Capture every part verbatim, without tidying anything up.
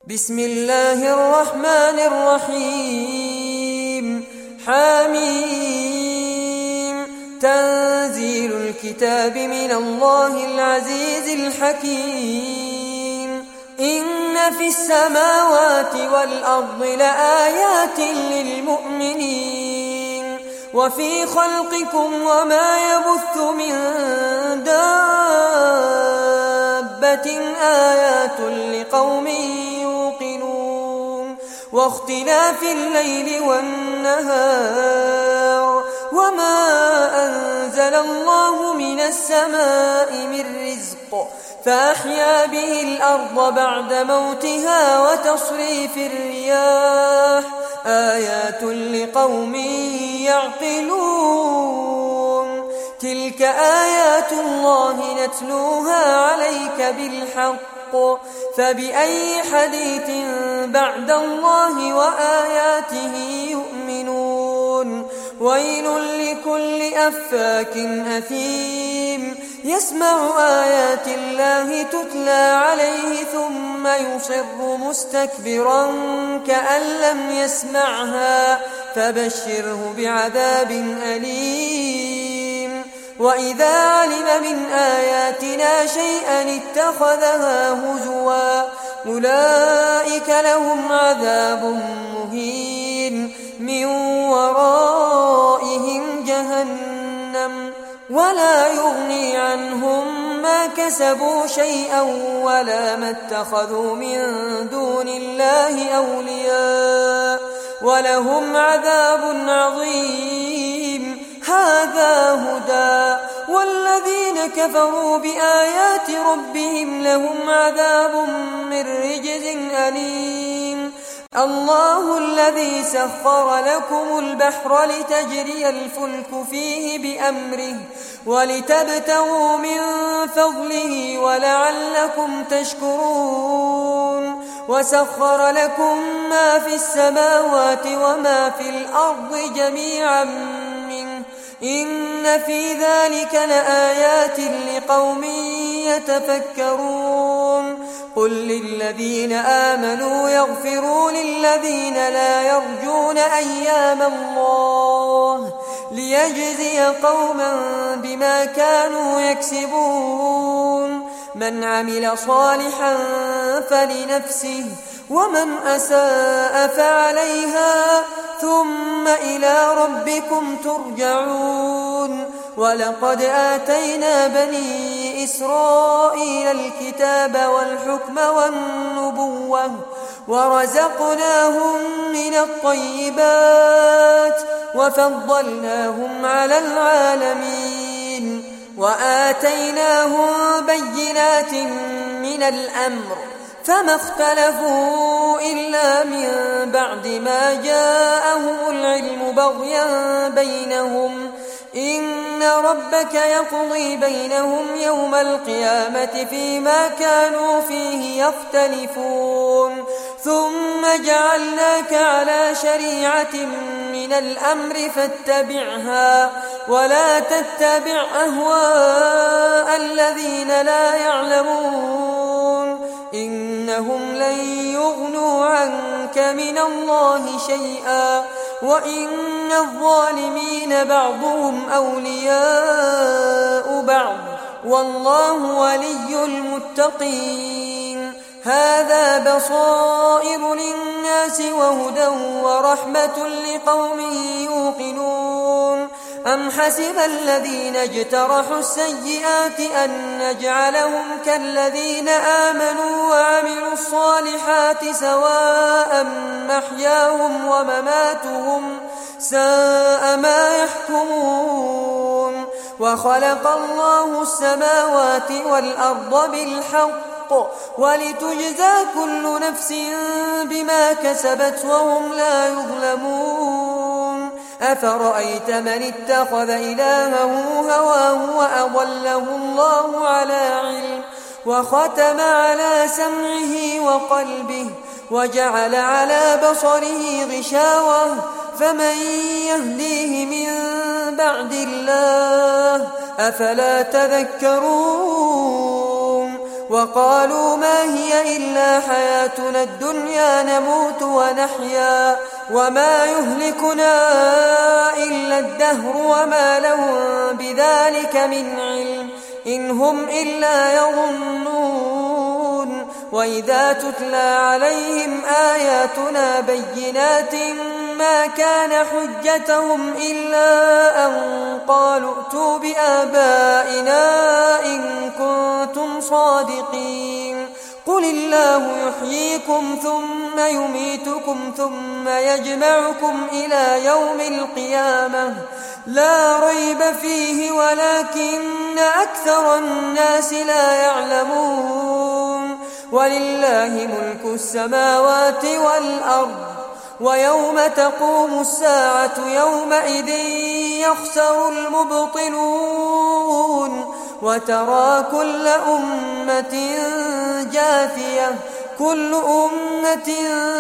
بسم الله الرحمن الرحيم. حميم. تنزيل الكتاب من الله العزيز الحكيم. إن في السماوات والأرض لآيات للمؤمنين وفي خلقكم وما يبث من دابة آيات لقوم يوقنون واختلاف الليل والنهار وما أنزل الله من السماء من رزق فأحيا به الأرض بعد موتها وتصريف الرياح آيات لقوم يعقلون. تلك آيات الله نتلوها عليك بالحق فبأي حديث بعد الله وآياته يؤمنون. ويل لكل أفاك أثيم يسمع آيات الله تتلى عليه ثم يصر مستكبرا كأن لم يسمعها فبشره بعذاب أليم. وإذا علم من آياتنا شيئا اتخذها هزوا أولئك لهم عذاب مهين من ورائهم جهنم ولا يغني عنهم ما كسبوا شيئا ولا ما اتخذوا من دون الله أولياء ولهم عذاب عظيم. هذا هدى والذين كفروا بآيات ربهم لهم عذاب من رجز أليم. الله الذي سخر لكم البحر لتجري الفلك فيه بأمره ولتبتغوا من فضله ولعلكم تشكرون. وسخر لكم ما في السماوات وما في الأرض جميعا منه إن في ذلك لآيات لقوم يتفكرون. قل للذين آمنوا يغفروا للذين لا يرجون أيام الله ليجزي قوما بما كانوا يكسبون. من عمل صالحا فلنفسه ومن أساء فعليها ثم إلى ربكم ترجعون. ولقد آتينا بني إسرائيل الكتاب والحكم والنبوة ورزقناهم من الطيبات وفضلناهم على العالمين وآتيناهم بينات من الأمر فما اختلفوا إلا من بعد ما جاءهم العلم بغيا بينهم إن ربك يقضي بينهم يوم القيامة فيما كانوا فيه يختلفون. ثم جعلناك على شريعة من الأمر فاتبعها ولا تتبع أهواء الذين لا يعلمون إنهم لن يغنوا عنك من الله شيئا وإن الظالمين بعضهم أولياء بعض والله ولي المتقين. هذا بصائر للناس وهدى ورحمة لقوم يوقنون. أم حسب الذين اجترحوا السيئات أن نجعلهم كالذين آمنوا وعملوا الصالحات سواء محياهم ومماتهم ساء ما يحكمون. وخلق الله السماوات والأرض بالحق ولتجزى كل نفس بما كسبت وهم لا يظلمون. أفرأيت من اتخذ إلهه هواه وأضله الله على علم وختم على سمعه وقلبه وجعل على بصره غشاوة فمن يهديه من بعد الله أفلا تذكرون. وقالوا ما هي إلا حياتنا الدنيا نموت ونحيا وما يهلكنا إلا الدهر وما لهم بذلك من علم إن هم إلا يظنون وإذا تتلى عليهم آياتنا بينات ما كان حجتهم إلا أن قالوا ائتوا بآبائنا إن كنتم صادقين قل الله يحييكم ثم يميتكم ثم يجمعكم إلى يوم القيامة لا ريب فيه ولكن أكثر الناس لا يعلمون ولله ملك السماوات والأرض ويوم تقوم الساعة يومئذ يخسر المبطلون وترى كل أمة جاثية كل أمة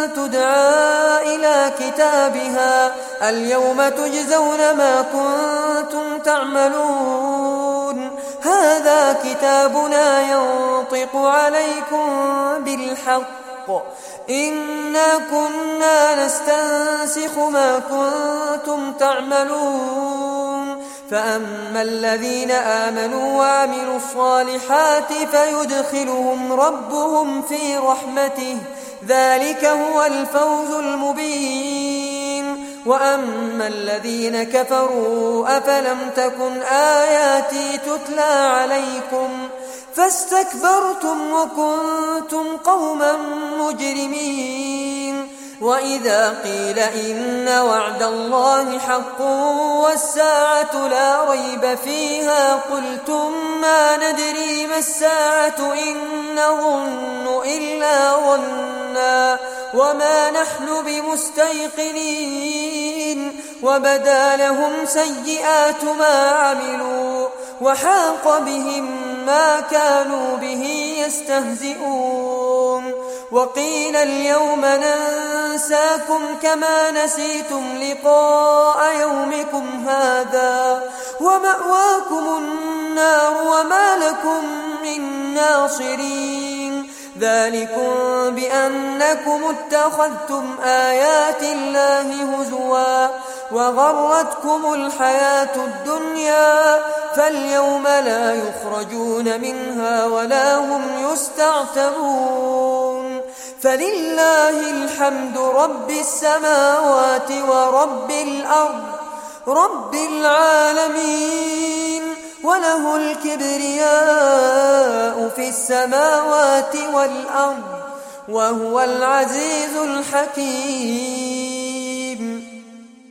تدعى إلى كتابها اليوم تجزون ما كنتم تعملون هذا كتابنا ينطق عليكم بالحق إنا كنا نستنسخ ما كنتم تعملون فأما الذين آمنوا وعملوا الصالحات فيدخلهم ربهم في رحمته ذلك هو الفوز المبين وأما الذين كفروا أفلم تكن آياتي تتلى عليكم فاستكبرتم وكنتم قوما مجرمين وإذا قيل إن وعد الله حق والساعة لا ريب فيها قلتم ما ندري ما الساعة إن نظن إلا ظنا وما نحن بمستيقنين وبدا لهم سيئات ما عملوا وحاق بهم ما كانوا به يستهزئون وقيل اليوم ننساكم كما نسيتم لقاء يومكم هذا ومأواكم النار وما لكم من ناصرين ذلكم بأنكم اتخذتم آيات الله هزوا وغرتكم الحياة الدنيا فاليوم لا يخرجون منها ولا هم يستعتبون فلله الحمد رب السماوات ورب الأرض رب العالمين وله الكبرياء في السماوات والأرض وهو العزيز الحكيم